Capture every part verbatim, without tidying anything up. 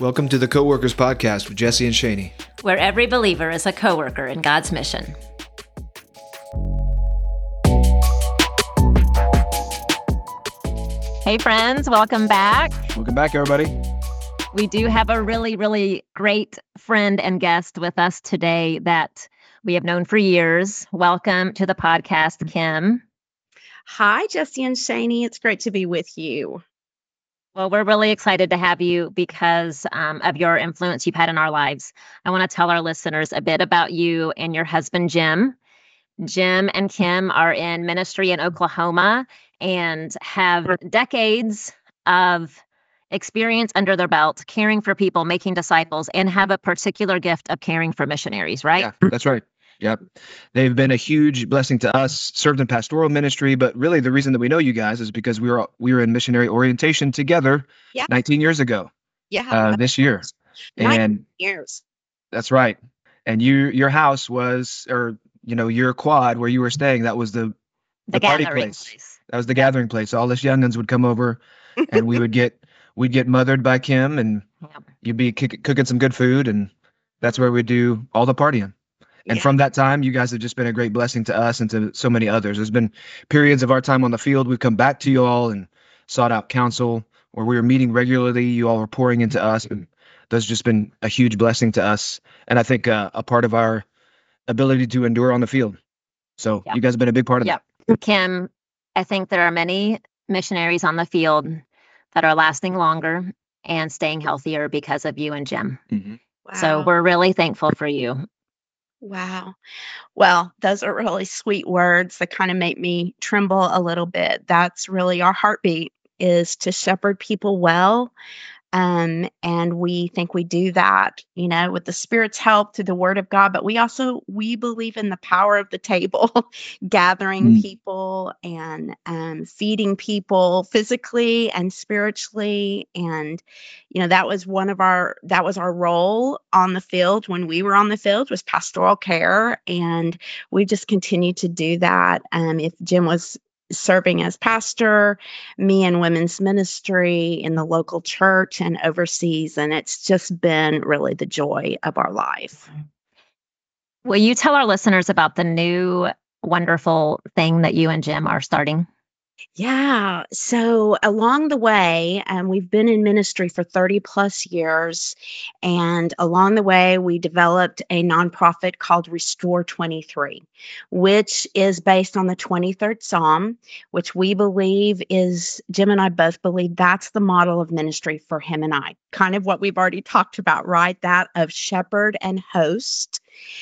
Welcome to the Co-Workers Podcast with Jesse and Shani, where every believer is a co-worker in God's mission. Hey friends, welcome back. Welcome back, everybody. We do have a really, really great friend and guest with us today that we have known for years. Welcome to the podcast, Kim. Hi, Jesse and Shani. It's great to be with you. Well, we're really excited to have you because um, of your influence you've had in our lives. I want to tell our listeners a bit about you and your husband, Jim. Jim and Kim are in ministry in Oklahoma and have decades of experience under their belt, caring for people, making disciples, and have a particular gift of caring for missionaries, right? Yeah, that's right. Yep. They've been a huge blessing to us, served in pastoral ministry, but really the reason that we know you guys is because we were we were in missionary orientation together Yeah. nineteen years ago. Yeah. Uh, this year. And years. That's right. And you your house was, or you know, your quad where you were staying, that was the the, The party gathering place. place. That was the gathering place. All us youngins would come over and we would get we'd get mothered by Kim and Yep. you'd be cook- cooking some good food, and that's where we do all the partying. And Yeah. from that time, you guys have just been a great blessing to us and to so many others. There's been periods of our time on the field. We've come back to you all and sought out counsel, or we were meeting regularly. You all were pouring into us, and that's just been a huge blessing to us. And I think uh, a part of our ability to endure on the field. So Yeah. you guys have been a big part of Yeah. that. Kim, I think there are many missionaries on the field that are lasting longer and staying healthier because of you and Jim. Mhm. Wow. So we're really thankful for you. Wow. Well, those are really sweet words that kind of make me tremble a little bit. That's really our heartbeat, is to shepherd people well. Um, and we think we do that, you know, with the Spirit's help through the Word of God. But we also, we believe in the power of the table, gathering Mm. people and um, feeding people physically and spiritually. And, you know, that was one of our, that was our role on the field when we were on the field, was pastoral care. And we just continue to do that. Um, if Jim was serving as pastor, me in women's ministry in the local church and overseas. And it's just been really the joy of our life. Will you tell our listeners about the new wonderful thing that you and Jim are starting? Yeah. So along the way, um, we've been in ministry for thirty plus years. And along the way, we developed a nonprofit called Restore twenty-three, which is based on the twenty-third Psalm, which we believe is, Jim and I both believe that's the model of ministry for him and I. Kind of what we've already talked about, right? That of shepherd and host.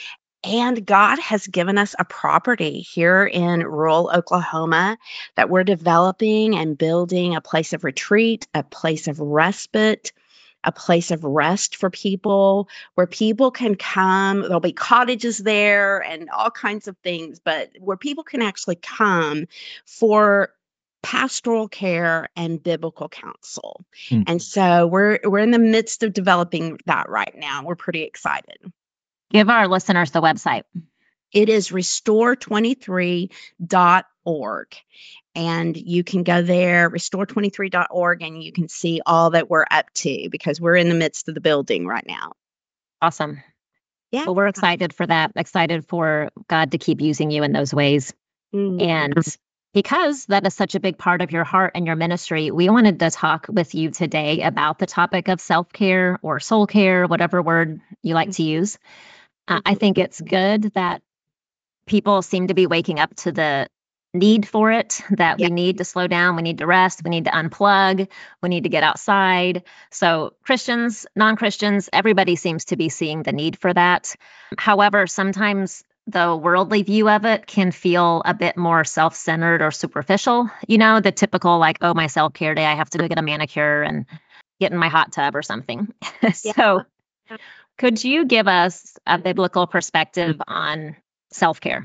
And God has given us a property here in rural Oklahoma that we're developing and building a place of retreat, a place of respite, a place of rest for people where people can come. There'll be cottages there and all kinds of things, but where people can actually come for pastoral care and biblical counsel. Mm. And so we're we're in the midst of developing that right now. We're pretty excited. Give our listeners the website. It is restore twenty-three dot org. And you can go there, restore twenty-three dot org, and you can see all that we're up to because we're in the midst of the building right now. Awesome. Yeah. Well, we're excited for that. Excited for God to keep using you in those ways. Mm. And because that is such a big part of your heart and your ministry, we wanted to talk with you today about the topic of self-care or soul care, whatever word you like to use. Uh, I think it's good that people seem to be waking up to the need for it, that Yeah. we need to slow down, we need to rest, we need to unplug, we need to get outside. So Christians, non-Christians, everybody seems to be seeing the need for that. However, sometimes the worldly view of it can feel a bit more self-centered or superficial. You know, the typical like, oh, my self-care day, I have to go get a manicure and get in my hot tub or something. So could you give us a biblical perspective on self-care?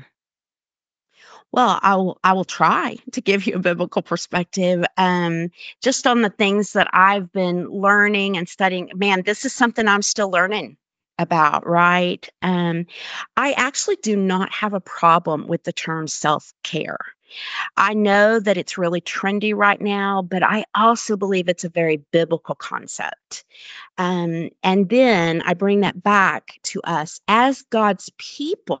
Well, I will, I will try to give you a biblical perspective, um, just on the things that I've been learning and studying. Man, this is something I'm still learning about, right? Um, I actually do not have a problem with the term self-care. I know that it's really trendy right now, but I also believe it's a very biblical concept. Um, and then I bring that back to us as God's people.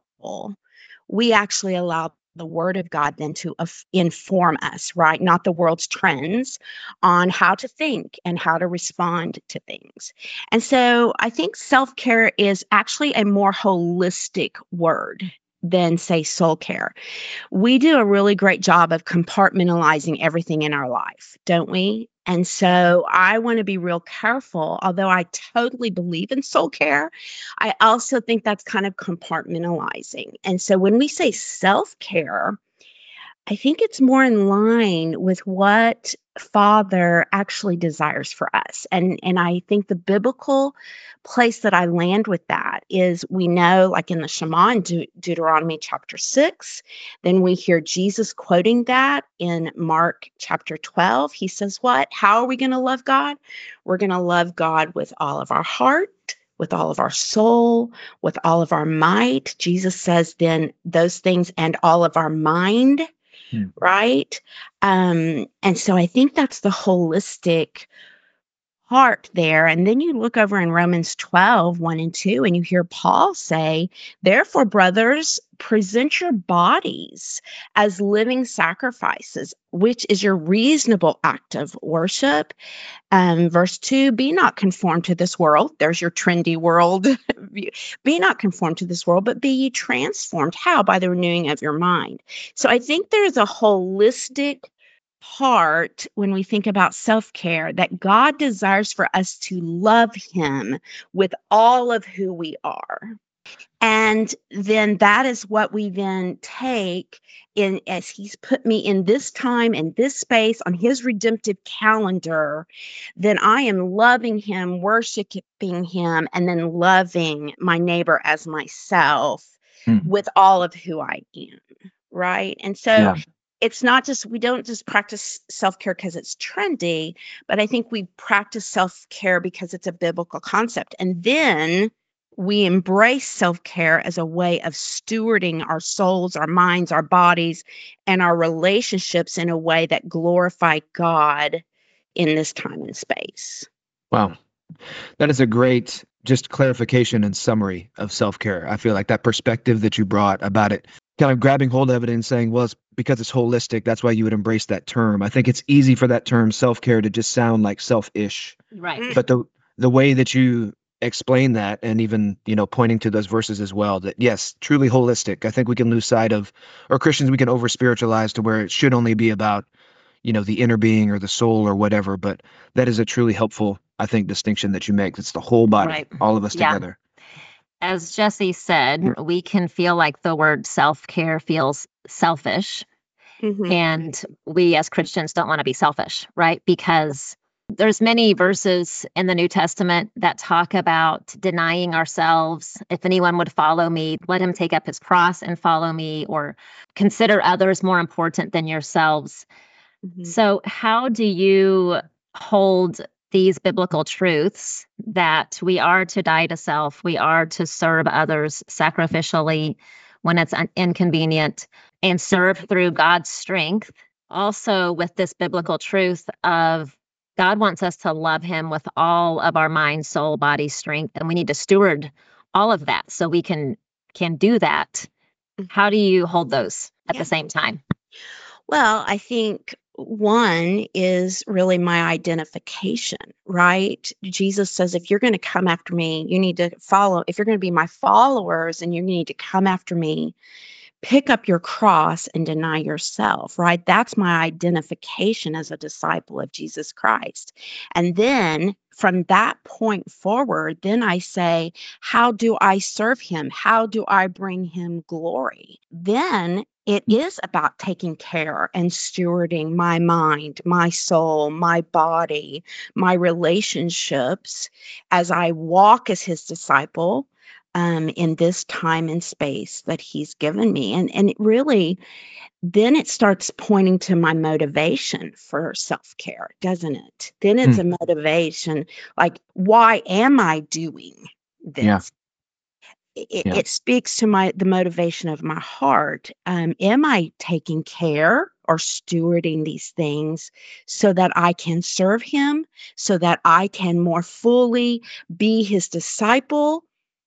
We actually allow the word of God then to af- inform us, right? Not the world's trends on how to think and how to respond to things. And so I think self care is actually a more holistic word than, say, soul care. We do a really great job of compartmentalizing everything in our life, don't we? And so I want to be real careful. Although I totally believe in soul care, I also think that's kind of compartmentalizing. And so when we say self care, I think it's more in line with what Father actually desires for us. And and I think the biblical place that I land with that is we know, like in the Shema in De- Deuteronomy chapter six, then we hear Jesus quoting that in Mark chapter twelve. He says, what? How are we going to love God? We're going to love God with all of our heart, with all of our soul, with all of our might. Jesus says then those things and all of our mind, Hmm. right? Um, and so I think that's the holistic heart there. And then you look over in Romans twelve, one and two, and you hear Paul say, therefore, brothers, present your bodies as living sacrifices, which is your reasonable act of worship. Um, verse two, be not conformed to this world. There's your trendy world. Be not conformed to this world, but be ye transformed. How? By the renewing of your mind. So I think there's a holistic part when we think about self-care that God desires for us to love him with all of who we are. And then that is what we then take in as he's put me in this time and this space on his redemptive calendar. Then I am loving him, worshiping him, and then loving my neighbor as myself Hmm. with all of who I am. Right. And so Yeah. it's not just, we don't just practice self-care because it's trendy, but I think we practice self-care because it's a biblical concept. And then we embrace self-care as a way of stewarding our souls, our minds, our bodies, and our relationships in a way that glorify God in this time and space. Wow. That is a great just clarification and summary of self-care. I feel like that perspective that you brought about it, kind of grabbing hold of it and saying, well, it's because it's holistic. That's why you would embrace that term. I think it's easy for that term self-care to just sound like selfish. Right. But the the way that you explain that, and even, you know, pointing to those verses as well, that yes, truly holistic. I think we can lose sight of, or Christians, we can over spiritualize to where it should only be about, you know, the inner being or the soul or whatever. But that is a truly helpful, I think, distinction that you make. It's the whole body, Right. all of us Yeah. together. As Jesse said, we can feel like the word self-care feels selfish. Mhm. And we as Christians don't want to be selfish, right? Because there's many verses in the New Testament that talk about denying ourselves. If anyone would follow me, let him take up his cross and follow me, or consider others more important than yourselves. Mhm. So how do you hold these biblical truths that we are to die to self, we are to serve others sacrificially when it's un- inconvenient, and serve through God's strength, also with this biblical truth of God wants us to love him with all of our mind, soul, body, strength, and we need to steward all of that so we can can do that. How do you hold those at Yeah. the same time? Well, I think one is really my identification, right? Jesus says, if you're going to come after me, you need to follow. If you're going to be my followers and you need to come after me, pick up your cross and deny yourself, right? That's my identification as a disciple of Jesus Christ. And then from that point forward, then I say, how do I serve him? How do I bring him glory? Then it is about taking care and stewarding my mind, my soul, my body, my relationships as I walk as his disciple um, in this time and space that he's given me. And, and it really, then it starts pointing to my motivation for self-care, doesn't it? Then it's Hmm. a motivation, like, why am I doing this? Yeah. it, Yeah. it speaks to my the motivation of my heart. Um, am I taking care or stewarding these things so that I can serve him, so that I can more fully be his disciple?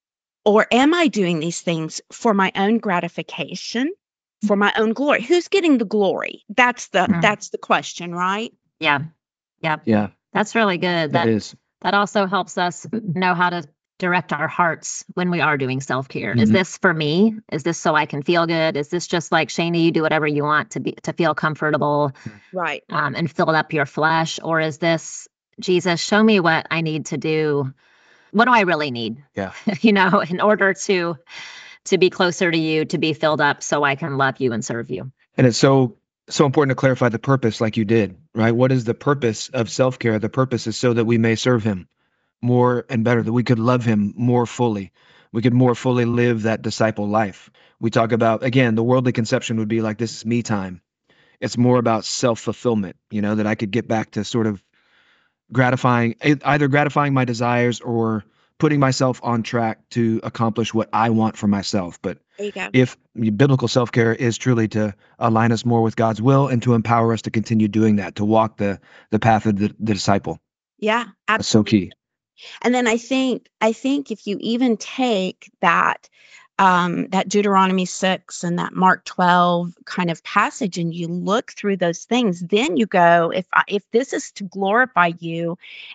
Or am I doing these things for my own gratification, for my own glory? Who's getting the glory? That's the Mm. that's the question, right? Yeah. Yeah. Yeah, That's really good. that That is. that also helps us know how to direct our hearts when we are doing self-care. Is Mhm. this for me? Is this so I can feel good? Is this just like Shana, you do whatever you want to be to feel comfortable Right. um, and fill up your flesh? Or is this, Jesus, show me what I need to do? What do I really need? Yeah. you know, in order to to be closer to you, to be filled up so I can love you and serve you. And it's so so important to clarify the purpose like you did, right? What is the purpose of self-care? The purpose is so that we may serve him more and better, that we could love him more fully. We could more fully live that disciple life. We talk about, again, the worldly conception would be like, this is me time. It's more about self-fulfillment, you know, that I could get back to sort of gratifying, e- either gratifying my desires or putting myself on track to accomplish what I want for myself. But There you go. if biblical self-care is truly to align us more with God's will and to empower us to continue doing that, to walk the the path of the, the disciple. Yeah, That's so absolutely. key. And then I think I think if you even take that um, that Deuteronomy six and that Mark twelve kind of passage, and you look through those things, then you go, if I, if this is to glorify you,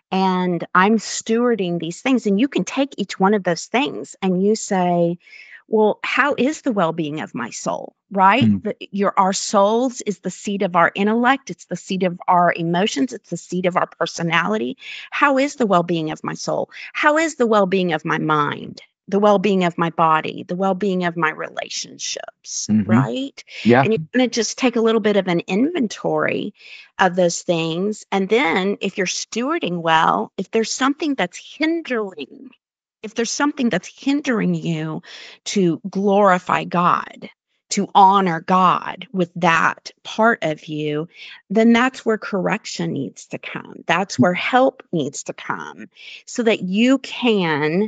and I'm stewarding these things, and you can take each one of those things, and you say, well, how is the well-being of my soul? Right? Mm. The, your our souls is the seat of our intellect. It's the seat of our emotions. It's the seat of our personality. How is the well-being of my soul? How is the well-being of my mind? The well-being of my body, the well-being of my relationships, Mhm. right? Yeah. And you're going to just take a little bit of an inventory of those things. And then if you're stewarding well, if there's something that's hindering, if there's something that's hindering you to glorify God, to honor God with that part of you, then that's where correction needs to come. That's where help needs to come so that you can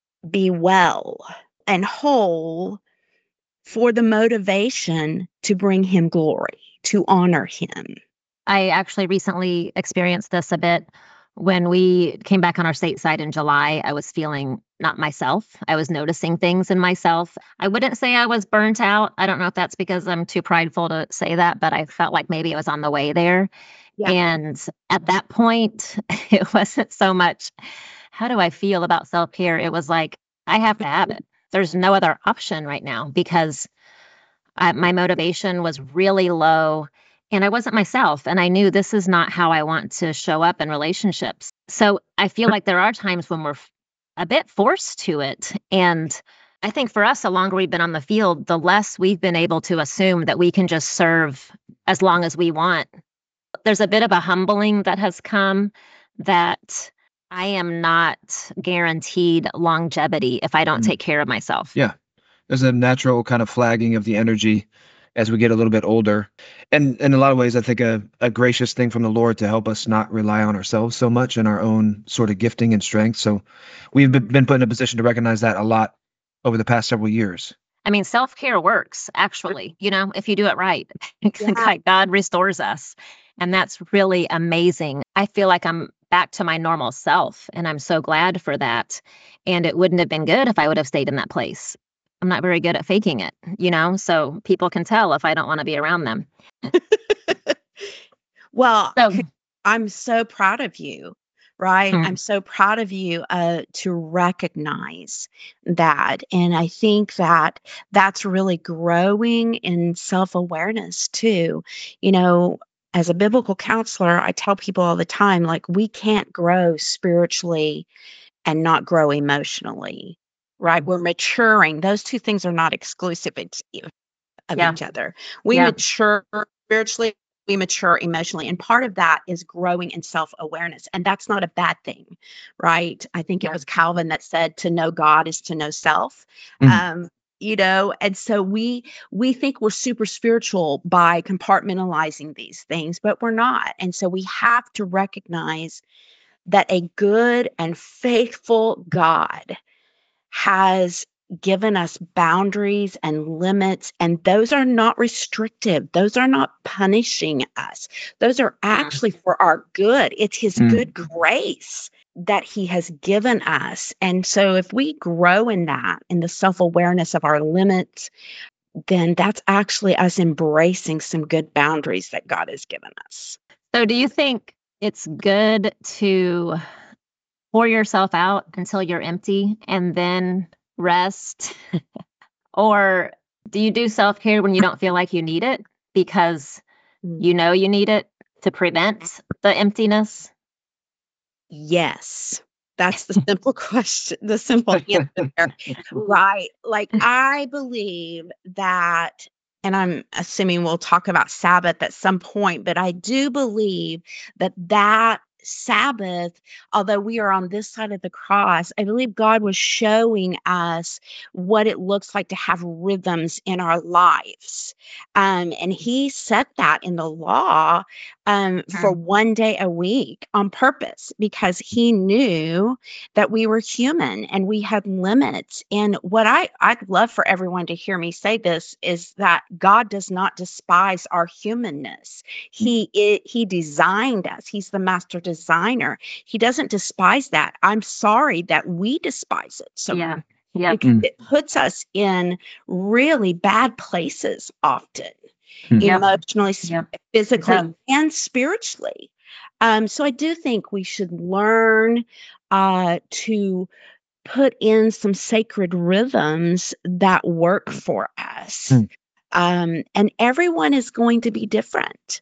be well and whole for the motivation to bring him glory, to honor him. I actually recently experienced this a bit when we came back on our stateside in July. I was feeling not myself. I was noticing things in myself. I wouldn't say I was burnt out. I don't know if that's because I'm too prideful to say that, but I felt like maybe it was on the way there. Yeah. And at that point, it wasn't so much, how do I feel about self care? It was like, I have to have it. There's no other option right now because I, my motivation was really low and I wasn't myself. And I knew this is not how I want to show up in relationships. So I feel like there are times when we're f- a bit forced to it. And I think for us, the longer we've been on the field, the less we've been able to assume that we can just serve as long as we want. There's a bit of a humbling that has come that I am not guaranteed longevity if I don't Mm. take care of myself. Yeah. There's a natural kind of flagging of the energy as we get a little bit older. And in a lot of ways, I think a, a gracious thing from the Lord to help us not rely on ourselves so much and our own sort of gifting and strength. So we've been been put in a position to recognize that a lot over the past several years. I mean, self care works, actually, you know, if you do it right. Yeah. God- God restores us. And that's really amazing. I feel like I'm back to my normal self, and I'm so glad for that. And it wouldn't have been good if I would have stayed in that place. I'm not very good at faking it, you know, so people can tell if I don't want to be around them. Well, So, I'm so proud of you, right? Hmm. I'm so proud of you uh, to recognize that. And I think that that's really growing in self awareness too. You know, as a biblical counselor, I tell people all the time, like, we can't grow spiritually and not grow emotionally, right? We're maturing. Those two things are not exclusive each- of Yeah. each other. We Yeah. mature spiritually, we mature emotionally. And part of that is growing in self awareness. And that's not a bad thing, right? I think Yeah. it was Calvin that said to know God is to know self. Mhm. Um, you know, and so we we think we're super spiritual by compartmentalizing these things, but we're not. And so we have to recognize that a good and faithful God has given us boundaries and limits, and those are not restrictive. Those are not punishing us. Those are actually for our good. It's His Mm. good grace that He has given us. And so if we grow in that, in the self-awareness of our limits, then that's actually us embracing some good boundaries that God has given us. So do you think it's good to pour yourself out until you're empty and then rest? Or do you do self-care when you don't feel like you need it because Mm. you know you need it to prevent the emptiness? Yes. That's the simple question, the simple answer there. Right. Like, I believe that, and I'm assuming we'll talk about Sabbath at some point, but I do believe that that Sabbath, although we are on this side of the cross, I believe God was showing us what it looks like to have rhythms in our lives. Um, and He set that in the law um, for one day a week on purpose because He knew that we were human and we had limits. And what I, I'd love for everyone to hear me say this is that God does not despise our humanness. He i- He designed us. He's the master designer. He doesn't despise that. I'm sorry that we despise it so Yeah. much Yeah. because Mm. it puts us in really bad places often, Hmm. Yep. emotionally, s- Yep. physically, does. and spiritually. Um, so I do think we should learn uh, to put in some sacred rhythms that work for us. Hmm. Um, and everyone is going to be different.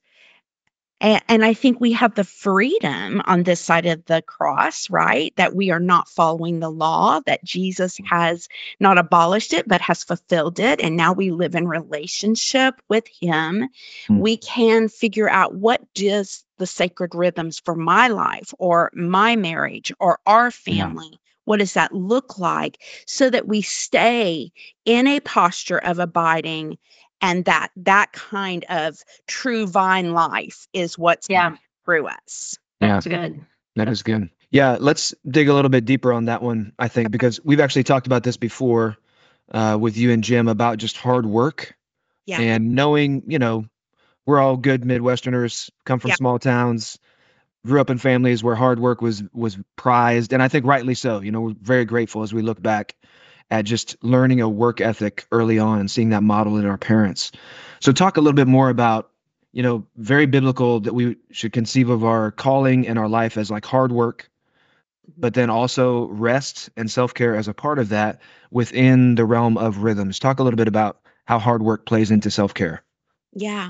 And, and I think we have the freedom on this side of the cross, right? That we are not following the law, that Jesus has not abolished it, but has fulfilled it. And now we live in relationship with Him. Hmm. We can figure out what does the sacred rhythms for my life or my marriage or our Yeah. family, what does that look like so that we stay in a posture of abiding, and that that kind of true vine life is what's Yeah. through us. Yeah. That's good. That is good. Yeah, let's dig a little bit deeper on that one, I think, because we've actually talked about this before uh, with you and Jim about just hard work Yeah. and knowing, you know, we're all good Midwesterners, come from Yeah. small towns, grew up in families where hard work was was prized, and I think rightly so. You know, we're very grateful as we look back at just learning a work ethic early on and seeing that model in our parents. So talk a little bit more about, you know, very biblical that we should conceive of our calling and our life as like hard work, but then also rest and self-care as a part of that within the realm of rhythms. Talk a little bit about how hard work plays into self-care. Yeah.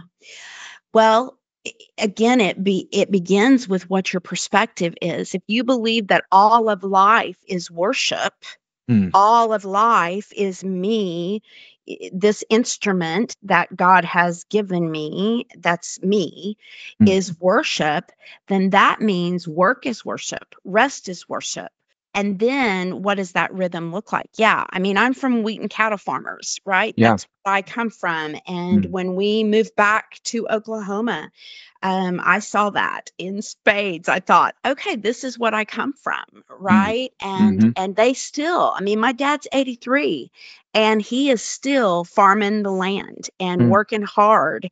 Well, i- again, it be it begins with what your perspective is. If you believe that all of life is worship, Mm. all of life is me, i- this instrument that God has given me, that's me, Mm. is worship, then that means work is worship, rest is worship. And then what does that rhythm look like? Yeah, I mean, I'm from wheat and cattle farmers, right? Yeah. That's where I come from. And Mm. when we moved back to Oklahoma, um, I saw that in spades. I thought, okay, this is what I come from, right? And Mm-hmm. and they still, I mean, my dad's eighty-three and he is still farming the land and Mm. working hard.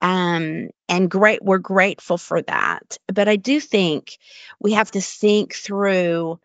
Um, and great, we're grateful for that. But I do think we have to think through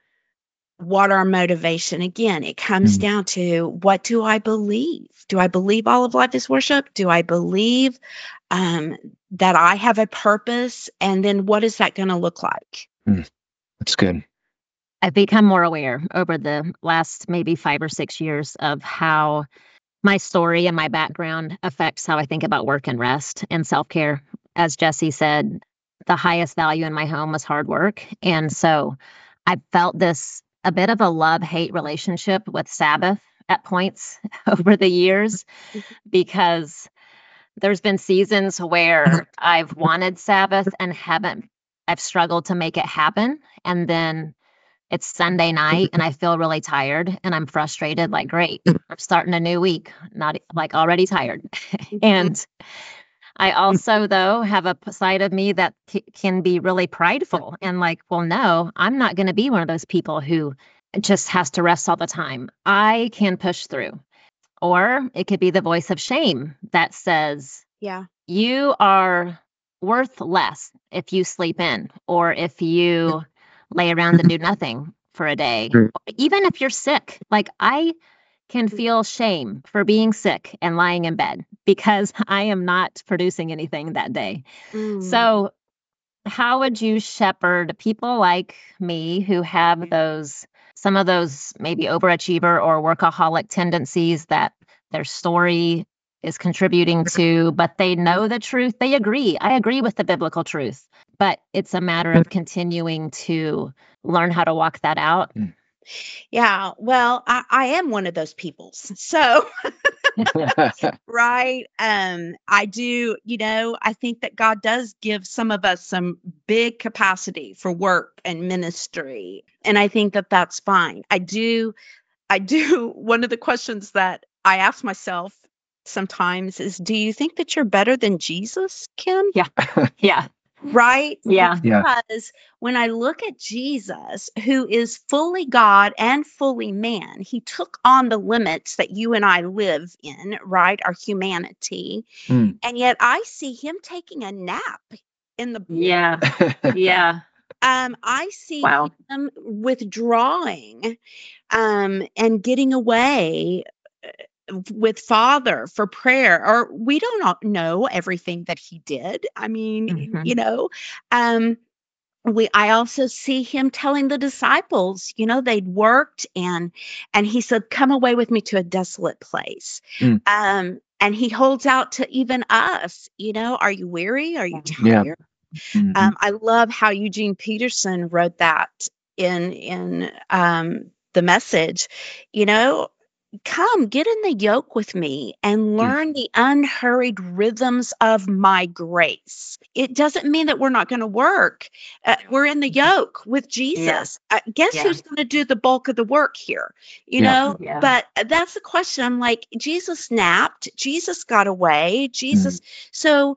what our motivation, again, it comes Mm. down to, what do I believe? Do I believe all of life is worship? Do I believe um, that I have a purpose? And then what is that going to look like? That's good. I've become more aware over the last maybe five or six years of how my story and my background affects how I think about work and rest and self-care. As Jesse said, the highest value in my home was hard work. And so I felt this a bit of a love-hate relationship with Sabbath at points over the years, because there's been seasons where I've wanted Sabbath and haven't, I've struggled to make it happen. And then it's Sunday night and I feel really tired and I'm frustrated, like, great, I'm starting a new week, not like already tired. And I also, though, have a p- side of me that c- can be really prideful and like, well, no, I'm not going to be one of those people who just has to rest all the time. I can push through. Or it could be the voice of shame that says, Yeah. you are worth less if you sleep in, or if you lay around and do nothing for a day, even if you're sick. Like, I can feel shame for being sick and lying in bed because I am not producing anything that day. Mm. So how would you shepherd people like me who have those, some of those maybe overachiever or workaholic tendencies that their story is contributing to, but they know the truth? They agree. I agree with the biblical truth, but it's a matter of continuing to learn how to walk that out. Yeah. Well, I, I am one of those peoples. So, right. Um, I do, you know, I think that God does give some of us some big capacity for work and ministry. And I think that that's fine. I do, I do. One of the questions that I ask myself sometimes is, do you think that you're better than Jesus, Kim? Yeah. Yeah. Right? Yeah. Yeah. Because when I look at Jesus, who is fully God and fully man, he took on the limits that you and I live in, right? Our humanity. Mm. And yet I see him taking a nap in the Yeah. Yeah. um I see Wow. him withdrawing um and getting away with Father for prayer. Or we don't all know everything that he did. I mean, Mhm. you know, um we I also see him telling the disciples, you know, they'd worked and and he said, come away with me to a desolate place. Mm. Um and he holds out to even us, you know, are you weary? Are you Yeah. tired? Mhm. Um, I love how Eugene Peterson wrote that in in um the Message, you know, come get in the yoke with me and learn the unhurried rhythms of my grace. It doesn't mean that we're not going to work. Uh, we're in the yoke with Jesus. Uh, guess Yeah. who's going to do the bulk of the work here? You Yeah. know, Yeah. but that's the question. I'm like, Jesus napped, Jesus got away, Jesus. So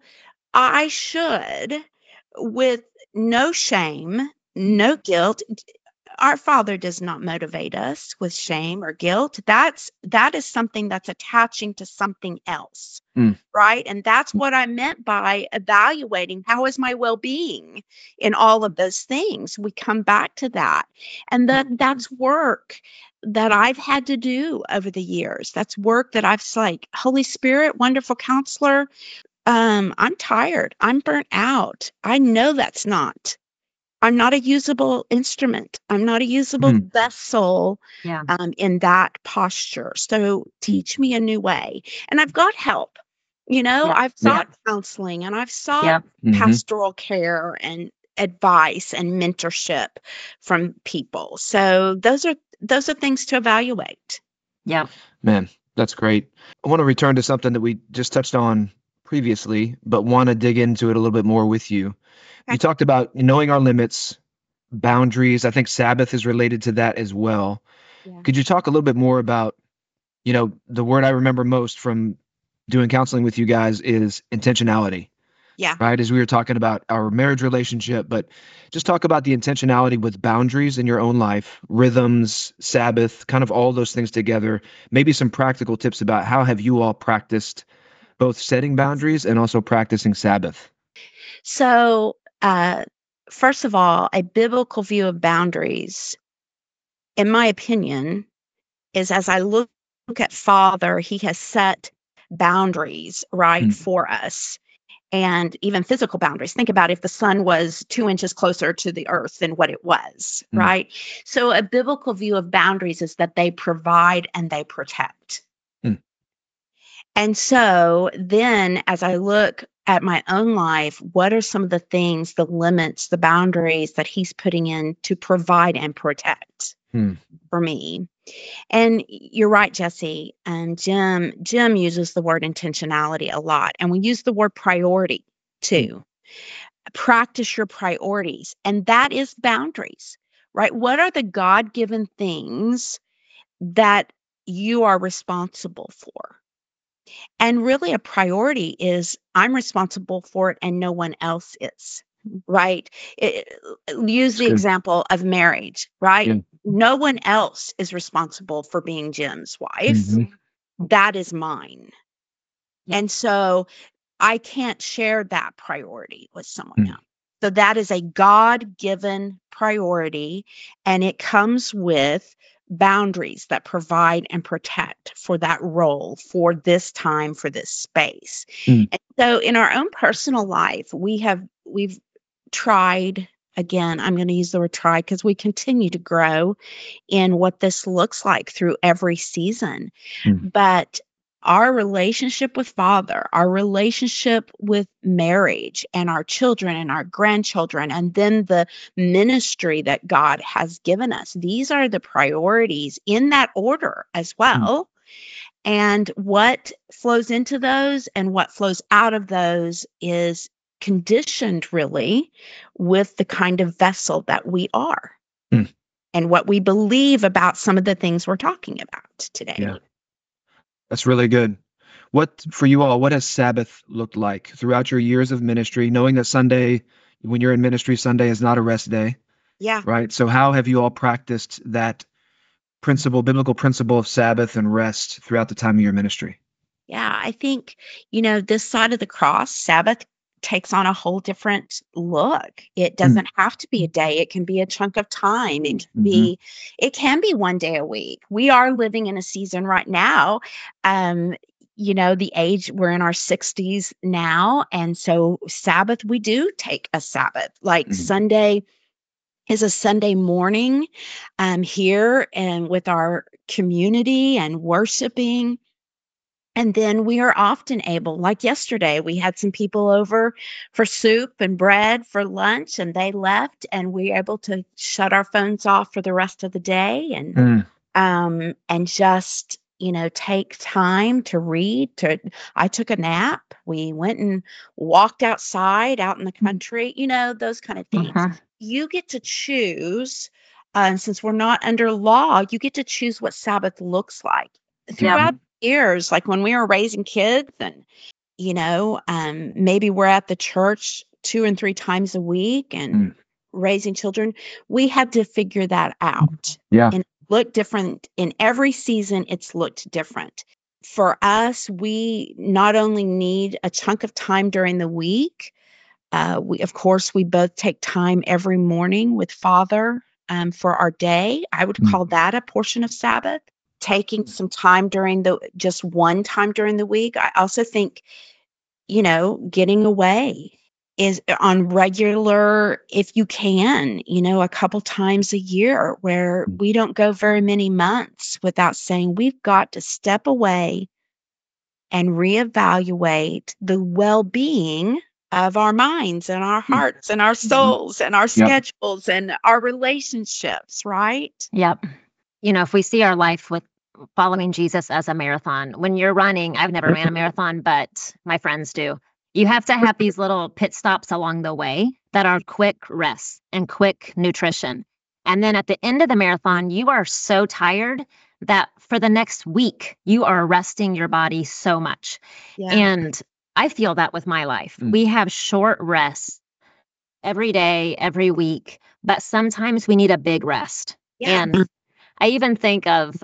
I should, with no shame, no guilt. Our Father does not motivate us with shame or guilt. That's that is something that's attaching to something else. Mm. Right? And that's what I meant by evaluating how is my well-being in all of those things. We come back to that. And that that's work that I've had to do over the years. That's work that I've like, Holy Spirit, wonderful counselor, um, I'm tired. I'm burnt out. I know that's not. I'm not a usable instrument. I'm not a usable Mm. vessel Yeah. um, in that posture. So teach me a new way. And I've got help. You know, Yeah. I've Yeah. sought counseling and I've sought Yeah. Mhm. pastoral care and advice and mentorship from people. So those are those are things to evaluate. Yeah. Man, that's great. I want to return to something that we just touched on previously, but want to dig into it a little bit more with you. Okay. You talked about knowing our limits, boundaries. I think Sabbath is related to that as well. Yeah. Could you talk a little bit more about, you know, the word I remember most from doing counseling with you guys is intentionality, Yeah. right? As we were talking about our marriage relationship, but just talk about the intentionality with boundaries in your own life, rhythms, Sabbath, kind of all those things together. Maybe some practical tips about how have you all practiced both setting boundaries and also practicing Sabbath? So, uh, first of all, a biblical view of boundaries, in my opinion, is as I look at Father, he has set boundaries, right, Mm. for us, and even physical boundaries. Think about if the sun was two inches closer to the earth than what it was, Mm. right? So, a biblical view of boundaries is that they provide and they protect. Mm. And so then as I look at my own life, what are some of the things, the limits, the boundaries that he's putting in to provide and protect Mm. for me? And you're right, Jesse. And Jim, Jim uses the word intentionality a lot. And we use the word priority too. Practice your priorities. And that is boundaries, right? What are the God-given things that you are responsible for? And really, a priority is I'm responsible for it and no one else is. right? It, use That's the good. example of marriage, right? Yeah. No one else is responsible for being Jim's wife. Mhm. That is mine. Yep. And so I can't share that priority with someone Mm. else. So that is a God-given priority, and it comes with boundaries that provide and protect for that role, for this time, for this space. Mm. And so in our own personal life, we have we've tried, again, I'm going to use the word try because we continue to grow in what this looks like through every season. Mm. But our relationship with Father, our relationship with marriage and our children and our grandchildren, and then the ministry that God has given us, these are the priorities in that order as well. And what flows into those and what flows out of those is conditioned really with the kind of vessel that we are Mm. and what we believe about some of the things we're talking about today. Yeah. That's really good. What for you all, what has Sabbath looked like throughout your years of ministry, knowing that Sunday, when you're in ministry, Sunday is not a rest day, Yeah. right? So how have you all practiced that principle, biblical principle of Sabbath and rest throughout the time of your ministry? Yeah, I think, you know, this side of the cross, Sabbath takes on a whole different look. It doesn't have to be a day. It can be a chunk of time. It can Mhm. be, it can be one day a week. We are living in a season right now. Um, you know, the age, we're in our sixties now. And so Sabbath, we do take a Sabbath. Like Mhm. Sunday is a Sunday morning um, here and with our community and worshiping. And then we are often able, like yesterday, we had some people over for soup and bread for lunch, and they left, and we were able to shut our phones off for the rest of the day and Mm. um and just, you know, take time to read. To I took a nap. We went and walked outside out in the country, you know, those kind of things. Mhm. You get to choose, uh, and since we're not under law, you get to choose what Sabbath looks like Yep. throughout years, like when we were raising kids and, you know, um, maybe we're at the church two and three times a week and Mm. raising children, we had to figure that out. Yeah. And it looked different in every season, it's looked different. For us, we not only need a chunk of time during the week, uh, we, of course, we both take time every morning with Father um, for our day. I would Mm. call that a portion of Sabbath. Taking some time during the just one time during the week. I also think, you know, getting away is on regular, if you can, you know, a couple times a year where Mm. we don't go very many months without saying we've got to step away and reevaluate the well-being of our minds and our Mm. hearts and our souls and our Yep. schedules and our relationships, right? Yep. You know, if we see our life with following Jesus as a marathon, when you're running, I've never ran a marathon, but my friends do. You have to have these little pit stops along the way that are quick rests and quick nutrition. And then at the end of the marathon, you are so tired that for the next week, you are resting your body so much. Yeah. And I feel that with my life. Mm. We have short rests every day, every week, but sometimes we need a big rest. Yeah. And I even think of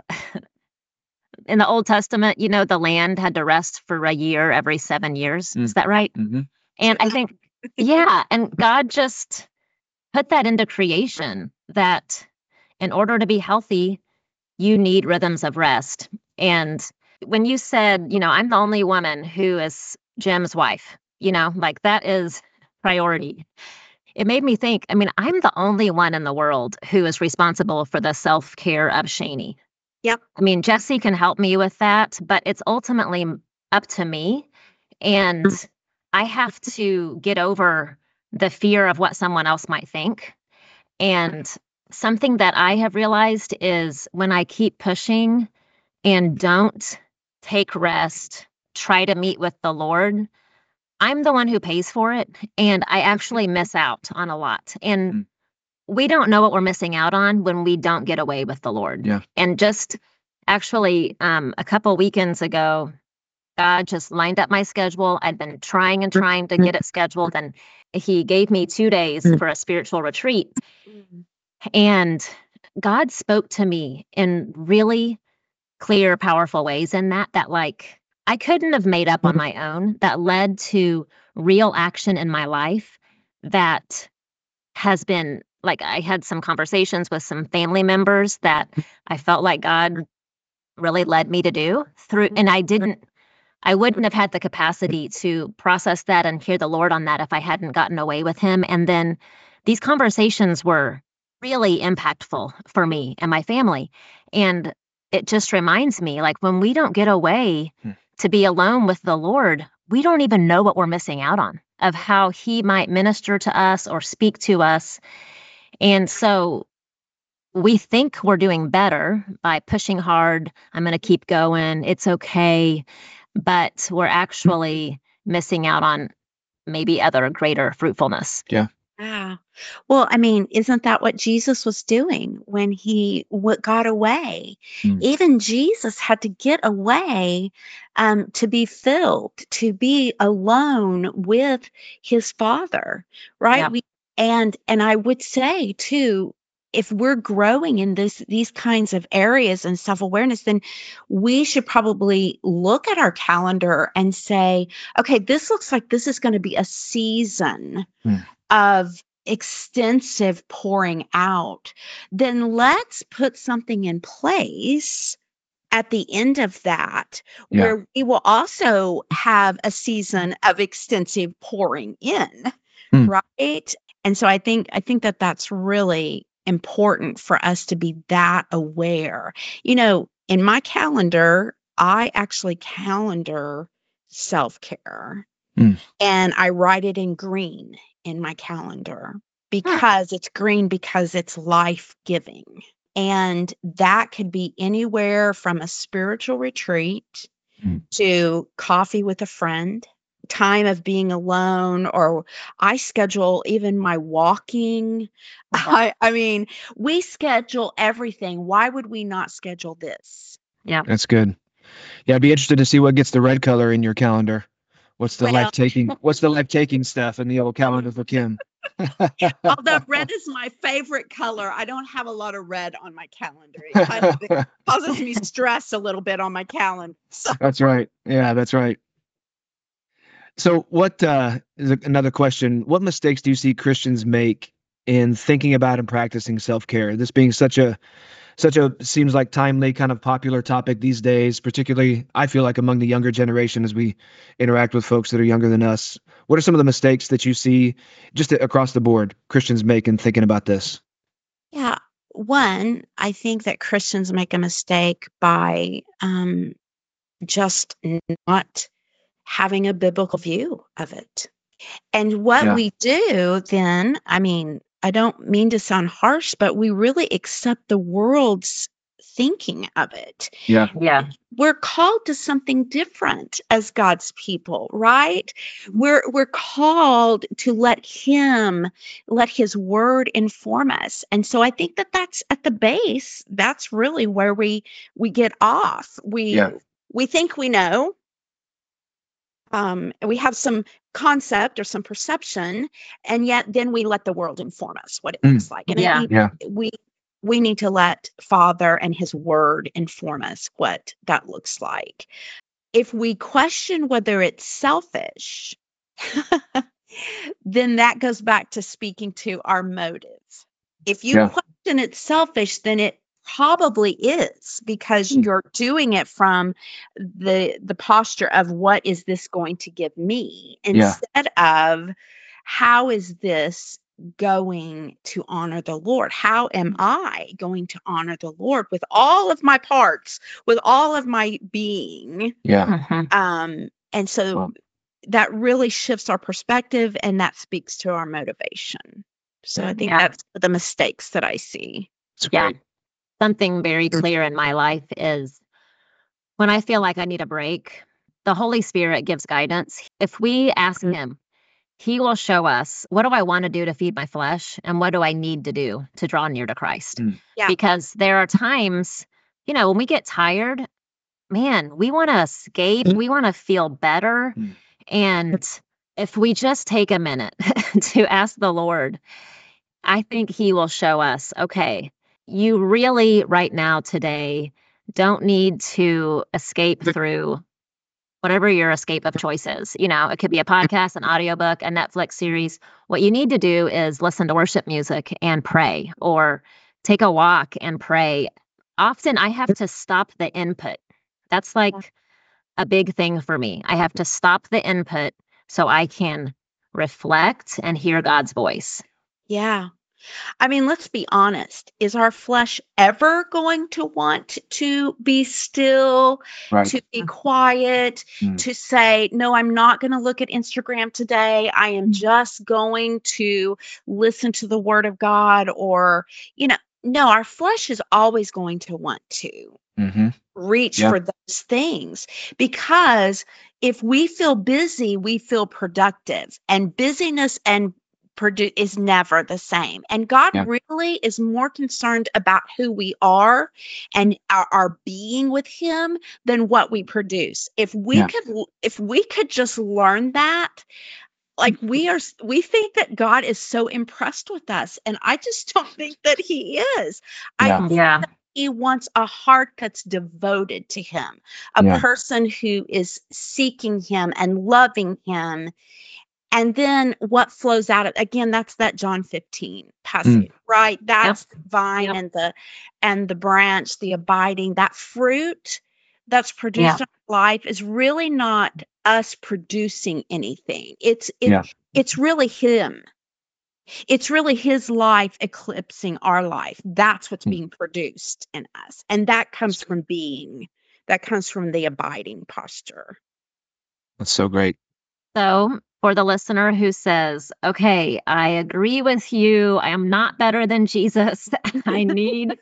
in the Old Testament, you know, the land had to rest for a year every seven years. Mm. Is that right? Mhm. And I think, yeah, and God just put that into creation that in order to be healthy, you need rhythms of rest. And when you said, you know, I'm the only woman who is Jim's wife, you know, like that is priority. It made me think, I mean, I'm the only one in the world who is responsible for the self care of Shani. Yep. I mean, Jesse can help me with that, but it's ultimately m- up to me. And I have to get over the fear of what someone else might think. And something that I have realized is when I keep pushing and don't take rest, try to meet with the Lord, I'm the one who pays for it. And I actually miss out on a lot. And Mm. we don't know what we're missing out on when we don't get away with the Lord. Yeah. And just actually, um, a couple weekends ago, God just lined up my schedule. I'd been trying and trying to get it scheduled, and he gave me two days for a spiritual retreat. Mm. And God spoke to me in really clear, powerful ways in that, that like I couldn't have made up on my own, that led to real action in my life that has been like, I had some conversations with some family members that I felt like God really led me to do through, and I didn't, I wouldn't have had the capacity to process that and hear the Lord on that if I hadn't gotten away with him. And then these conversations were really impactful for me and my family. And it just reminds me, like, when we don't get away Hmm. to be alone with the Lord, we don't even know what we're missing out on of how he might minister to us or speak to us. And so we think we're doing better by pushing hard. I'm going to keep going. It's okay. But we're actually missing out on maybe other greater fruitfulness. Yeah. Yeah. Well, I mean, isn't that what Jesus was doing when he w- got away? Mm. Even Jesus had to get away um, to be filled, to be alone with his Father, right? Yeah. We and and I would say too, if we're growing in this these kinds of areas and self-awareness, then we should probably look at our calendar and say, okay, this looks like this is going to be a season Mm. of extensive pouring out. Then let's put something in place at the end of that Yeah. where we will also have a season of extensive pouring in, Hmm. right? And so I think I think that that's really important for us to be that aware. You know, in my calendar, I actually calendar self-care. Hmm. And I write it in green in my calendar Huh. because it's green because it's life-giving. And that could be anywhere from a spiritual retreat Hmm. to coffee with a friend, time of being alone, or I schedule even my walking. I, I mean, we schedule everything. Why would we not schedule this? Yeah. That's good. Yeah, I'd be interested to see what gets the red color in your calendar. What's the Well, life taking? What's the life taking stuff in the old calendar for Kim? although red is my favorite color, I don't have a lot of red on my calendar. It kind of it causes me stress a little bit on my calendar. So, That's right. Yeah, that's right. So, what uh, is a- another question? What mistakes do you see Christians make in thinking about and practicing self care? This being such a such a seems like timely kind of popular topic these days, particularly I feel like among the younger generation as we interact with folks that are younger than us. What are some of the mistakes that you see just across the board Christians make in thinking about this? yeah, one, I think that Christians make a mistake by um, just not having a biblical view of it. And what Yeah. we do then, I mean, I don't mean to sound harsh, but we really accept the world's thinking of it. Yeah. Yeah. We're called to something different as God's people, right? We're we're called to let him, let his word inform us. And so I think that that's at the base, that's really where we we get off. We Yeah. we think we know, um, we have some concept or some perception, and yet then we let the world inform us what it Mm. looks like. And I Yeah. think Yeah. we we need to let Father and His Word inform us what that looks like. If we question whether it's selfish, then that goes back to speaking to our motive. If you Yeah. question it's selfish, then it probably is because Mm. you're doing it from the the posture of what is this going to give me Yeah. instead of how is this going to honor the Lord? How am I going to honor the Lord with all of my parts, with all of my being? Yeah. Mhm. Um, and so Wow. that really shifts our perspective and that speaks to our motivation. So I think Yeah. that's the mistakes that I see. It's Yeah. great. Something very clear in my life is when I feel like I need a break, the Holy Spirit gives guidance. If we ask him, he will show us, what do I want to do to feed my flesh? And what do I need to do to draw near to Christ? Mm. Yeah. Because there are times, you know, when we get tired, man, we want to escape. We want to feel better. Mm. And if we just take a minute to ask the Lord, I think he will show us, okay, you really right now today don't need to escape through whatever your escape of choice is. You know, it could be a podcast, an audiobook, a Netflix series. What you need to do is listen to worship music and pray, or take a walk and pray. Often I have to stop the input. That's like a big thing for me. I have to stop the input so I can reflect and hear God's voice. Yeah. I mean, let's be honest. Is our flesh ever going to want to be still, Right. to be quiet, Mm. to say, no, I'm not going to look at Instagram today. I am just going to listen to the word of God, or, you know, no, our flesh is always going to want to Mm-hmm. reach Yeah. for those things, because if we feel busy, we feel productive, and busyness and produ- is never the same. And God Yeah. really is more concerned about who we are and our, our being with him than what we produce. If we Yeah. could, if we could just learn that, like we are, we think that God is so impressed with us. And I just don't think that he is. I Yeah. think Yeah. that he wants a heart that's devoted to him, a Yeah. person who is seeking him and loving him. And then what flows out of, again, that's that John fifteen passage, right? That's the vine Yep. and the and the branch, the abiding, that fruit that's produced Yeah. in our life is really not us producing anything. It's it, Yeah. it's really him. It's really his life eclipsing our life. That's what's Mm. being produced in us. And that comes from being, that comes from the abiding posture. That's so great. So, for the listener who says, okay, I agree with you. I am not better than Jesus. I need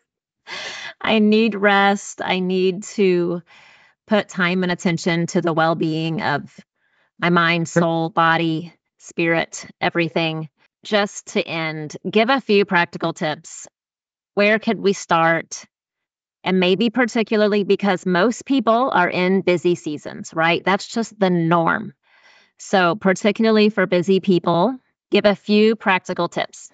I need rest. I need to put time and attention to the well-being of my mind, soul, body, spirit, everything. Just to end, give a few practical tips. Where could we start? And maybe particularly because most people are in busy seasons, right? That's just the norm. So, particularly for busy people, give a few practical tips.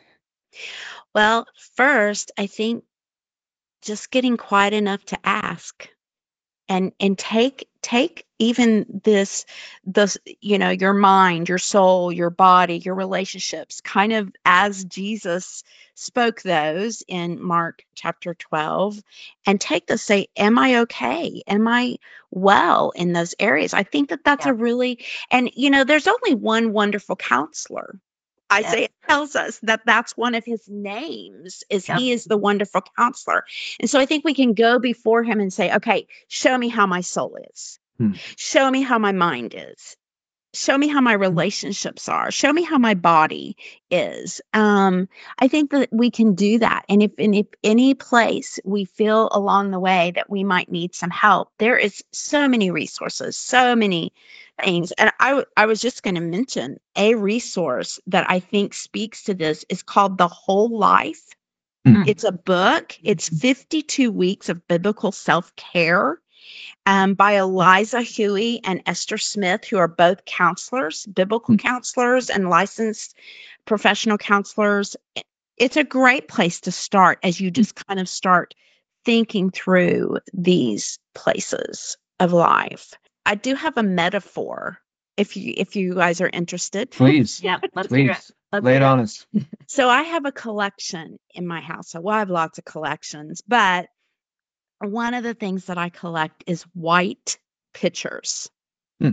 Well, first, I think just getting quiet enough to ask, and and take take even this this you know, your mind, your soul, your body, your relationships, kind of as Jesus spoke those in Mark chapter twelve, and take the say, am I okay? Am I well in those areas? I think that that's Yeah. a really, and you know, there's only one wonderful counselor. Yes. Isaiah tells us that that's one of his names, is Yep. he is the wonderful counselor. And so I think we can go before him and say, okay, show me how my soul is. Hmm. Show me how my mind is. Show me how my relationships are. Show me how my body is. Um, I think that we can do that. And if in if any place we feel along the way that we might need some help, there is so many resources, so many things. And I, w- I was just going to mention a resource that I think speaks to this is called The Whole Life. Hmm. It's a book. It's fifty-two weeks of biblical self-care, um, by Eliza Huey and Esther Smith, who are both counselors, biblical Hmm. counselors and licensed professional counselors. It's a great place to start as you just kind of start thinking through these places of life. I do have a metaphor if you if you guys are interested. Please. Yep. Let's hear it. Please. Let's Lay hear it on us. So I have a collection in my house. So well, I have lots of collections, but one of the things that I collect is white pictures. Hmm.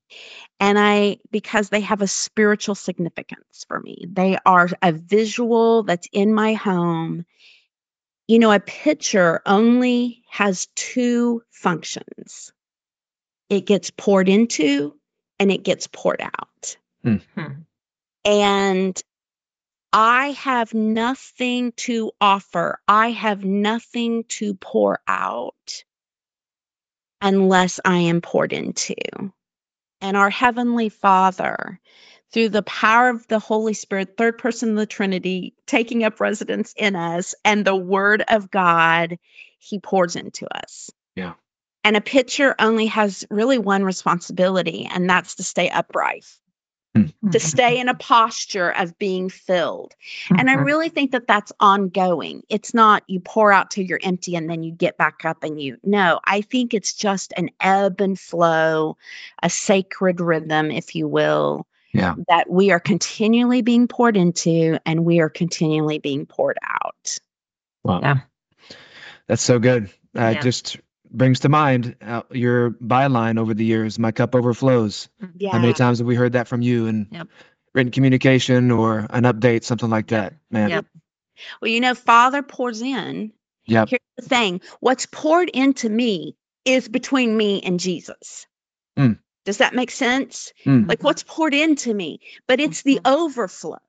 And I, because they have a spiritual significance for me, they are a visual that's in my home. You know, a picture only has two functions: it gets poured into and it gets poured out. Hmm. Hmm. And I have nothing to offer, I have nothing to pour out unless I am poured into. And our Heavenly Father, through the power of the Holy Spirit, third person of the Trinity, taking up residence in us, and the Word of God, He pours into us. Yeah. And a pitcher only has really one responsibility, and that's to stay upright, to stay in a posture of being filled. And I really think that that's ongoing. It's not you pour out till you're empty and then you get back up and you, no, I think it's just an ebb and flow, a sacred rhythm, if you will, Yeah. that we are continually being poured into and we are continually being poured out. Wow. Yeah. That's so good. Uh, Yeah. It just brings to mind uh, your byline over the years, my cup overflows. Yeah. How many times have we heard that from you in Yep. written communication or an update, something like that, man? Yep. Well, you know, Father pours in. Yep. Here's the thing. What's poured into me is between me and Jesus. Mm. Does that make sense? Mm. Like what's poured into me, but it's the overflow.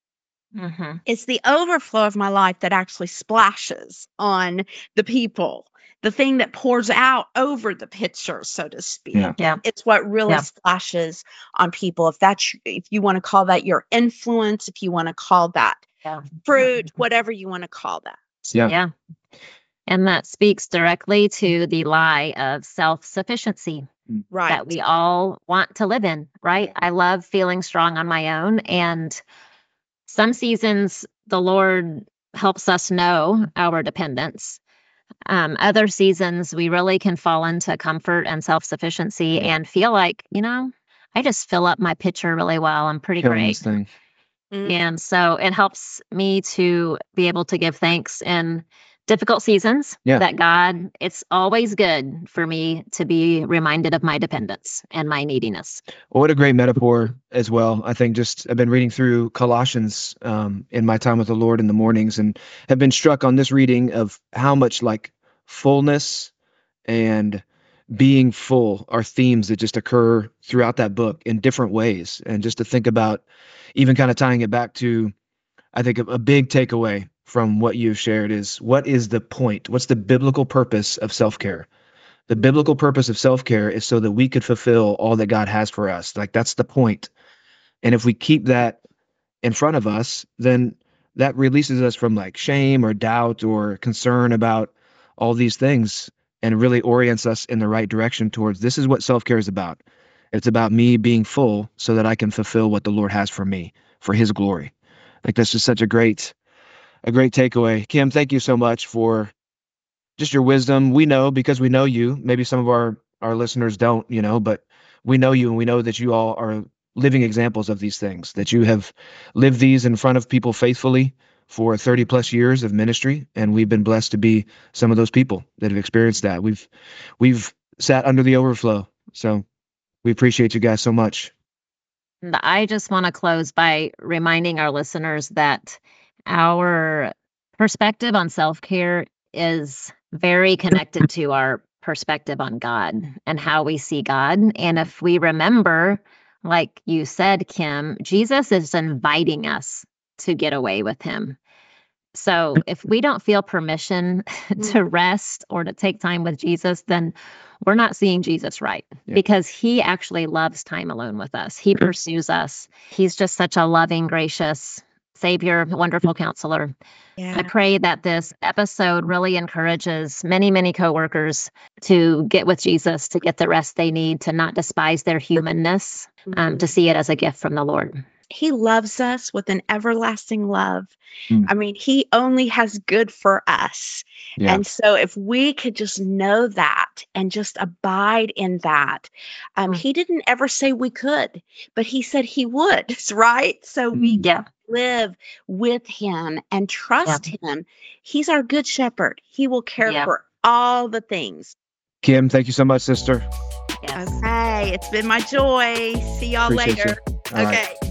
Mm-hmm. It's the overflow of my life that actually splashes on the people, the thing that pours out over the pitcher, so to speak. Yeah. Yeah. It's what really Yeah. splashes on people. If that's, if you want to call that your influence, if you want to call that Yeah. fruit, whatever you want to call that. Yeah. Yeah. And that speaks directly to the lie of self-sufficiency Right. that we all want to live in, right? I love feeling strong on my own. And some seasons, the Lord helps us know our dependence. Um, other seasons, we really can fall into comfort and self-sufficiency and feel like, you know, I just fill up my pitcher really well. I'm pretty Killing great. this thing. Mm. And so it helps me to be able to give thanks in difficult seasons Yeah. that God, it's always good for me to be reminded of my dependence and my neediness. Well, what a great metaphor as well. I think just I've been reading through Colossians um, in my time with the Lord in the mornings and have been struck on this reading of how much like fullness and being full are themes that just occur throughout that book in different ways. And just to think about even kind of tying it back to, I think a, a big takeaway from what you've shared is what is the point? What's the biblical purpose of self-care? The biblical purpose of self-care is so that we could fulfill all that God has for us. Like that's the point. And if we keep that in front of us, then that releases us from like shame or doubt or concern about all these things and really orients us in the right direction towards this is what self-care is about. It's about me being full so that I can fulfill what the Lord has for me, for his glory. Like that's just such a great, a great takeaway. Kim, thank you so much for just your wisdom. We know because we know you, maybe some of our, our listeners don't, you know, but we know you and we know that you all are living examples of these things, that you have lived these in front of people faithfully for thirty plus years of ministry. And we've been blessed to be some of those people that have experienced that. We've, we've sat under the overflow. So we appreciate you guys so much. And I just want to close by reminding our listeners that our perspective on self-care is very connected to our perspective on God and how we see God. And if we remember, like you said, Kim, Jesus is inviting us to get away with him. So if we don't feel permission to rest or to take time with Jesus, then we're not seeing Jesus right, Yeah. because he actually loves time alone with us. He pursues us. He's just such a loving, gracious Savior, wonderful counselor. I Yeah. pray that this episode really encourages many, many coworkers to get with Jesus, to get the rest they need, to not despise their humanness, um, to see it as a gift from the Lord. He loves us with an everlasting love. Mm. I mean, he only has good for us. Yeah. And so if we could just know that and just abide in that, um, Mm. he didn't ever say we could, but he said he would, right? So we Yeah. live with him and trust him. He's our good shepherd. He will care Yeah. for all the things. Kim, thank you so much, sister. Yes. Okay, it's been my joy. See y'all Appreciate later. you. All right. Okay.